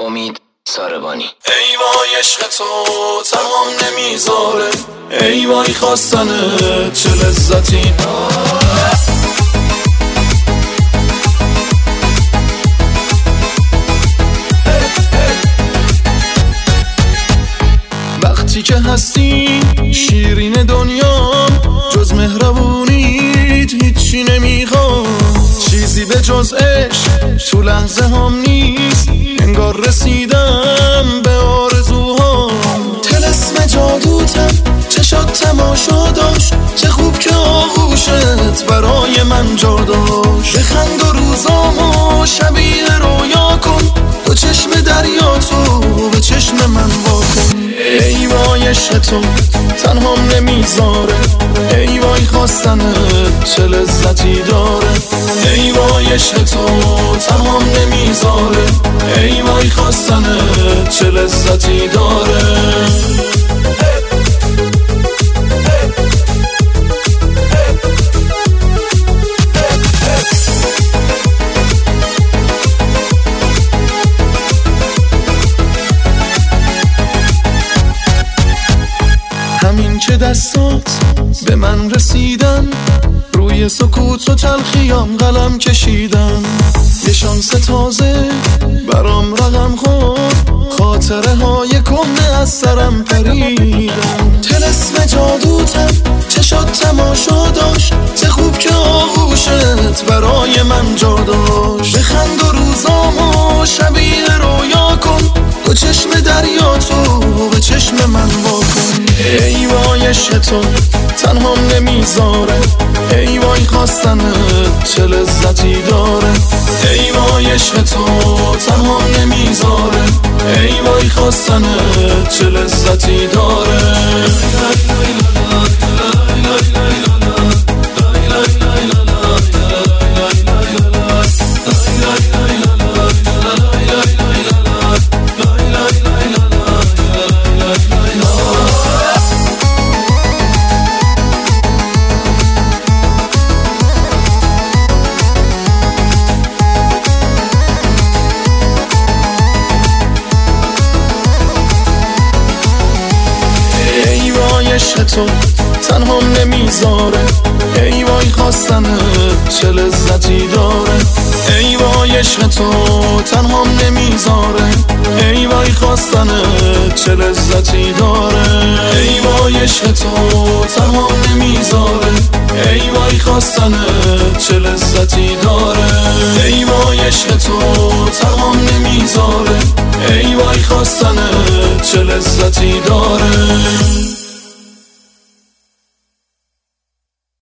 امید ساربانی. ای وای عشق تو تمام نمیذاره، ای وای خواستنه چه لذتی. وقتی که هستی شیرین دنیا، جز مهربونیت هیچی نمیخوام. چیزی به جز عشق تو لحظه هم نیست، انگار رسیدم به آرزوهام. طلسم جادوتم چشات تماشا داشت، چه خوب که آغوشت برای من جا داشت. بخند و روزامو شبیه رویا کن، دو چشم دریا تو به چشم من واکن. ای وای عشق تو تنهام نمیذاره، ای وای خواستنت چه لذتی داره. ای وای عشق تو تنهام نمیذاره، ای وای خواستنت چه لذتی داره. همین که دستات به من رسیدن، روی سکوت و تلخیام قلم کشیدن. یه شانس تازه برام رقم خورد، خاطره های کهنه از سرم پریدن. طلسم جادوتم چشات تماشا داشت، چه خوب که آغوشت برای من جا داشت. بخند و روزامو شبیه رویا کن، دو چشم دریا تو به چشم من واکن. ای وای عشق تو تنهام نمیذاره، ای وای خواستنت چه لذتی داره. ای وای عشق تو تنهام نمیذاره، ای وای خواستنت چه لذتی داره. عشق تو تنهام نمیذاره، ای وای خواستنت چه لذتی داره. ای وای عشق تو تنهام نمیذاره، ای وای خواستنت چه لذتی داره. ای وای عشق تو تنهام نمیذاره، ای وای خواستنت چه لذتی داره. ای وای عشق تو تنهام نمیذاره، ای وای خواستنت چه لذتی داره.